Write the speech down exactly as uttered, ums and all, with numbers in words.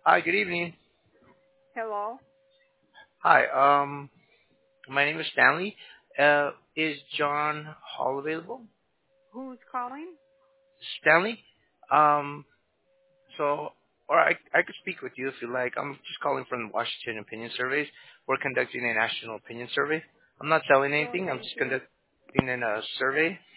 Hi, good evening. Hello. Hi, um, my name is Stanley. Uh, is John Hall available? Who's calling? Stanley? Um, so, or I, I could speak with you if you like. I'm just calling from Washington Opinion Surveys. We're conducting a national opinion survey. I'm not selling Sure, anything. I'm thank just you. conducting a survey.